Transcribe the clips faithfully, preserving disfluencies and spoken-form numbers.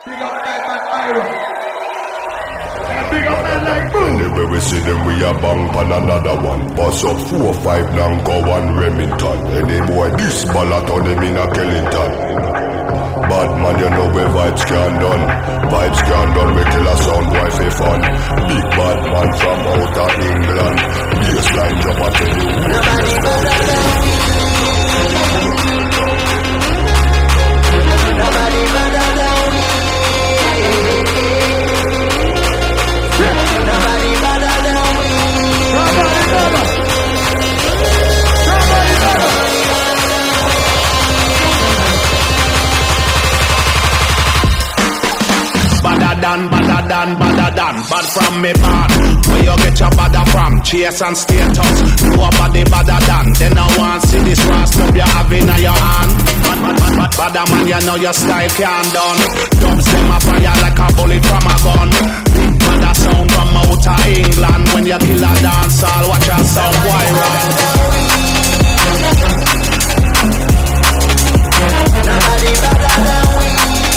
Big up Night and Iron. Big up man like boom. Anyway we see them we a bang pan another one. Bust up four five Nanko one Remington. Any boy this ballot on them in a Kellington. Bad man you know where vibes can done. Vibes can done we kill a sound boy for fun. Big bad man from out of England. Baseline drop a tell you. Nobody better than we. Nobody better than we. Nobody better than we. Nobody better. Nobody better. Badder than, badder than, badder than. Bad from me bad. Where you get your badder from? Chase and status. Nobody badder than. Then I want see this rasp up you have in your hand. Bad, bad, bad, bad, badder man, you know your style can't done. Dubs them a fire like a bullet from a gun. Badder sound from out of England. When you kill a dance hall, watch your sound boy run. Nobody better than we.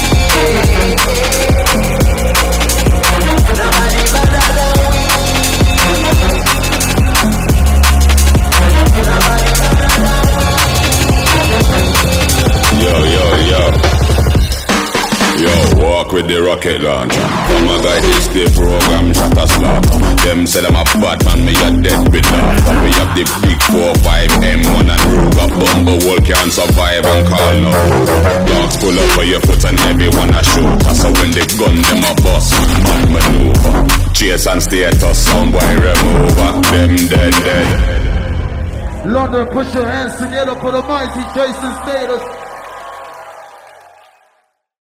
Nobody better than we. Nobody better than we. Yo, yo, yo. Yo, walk with the rocket launcher. Come a guy this the program shot a slaughter. Them say them a bad man, me a dead with laughter. We have the big four five M one and Ruger. Bumblewall can't survive and call no. Dogs pull up for your foot and everyone a shoot. So when they gun them a bust, man maneuver. Chase and status, some boy remover. Them dead dead. London, push your hands together for the mighty Jason Status.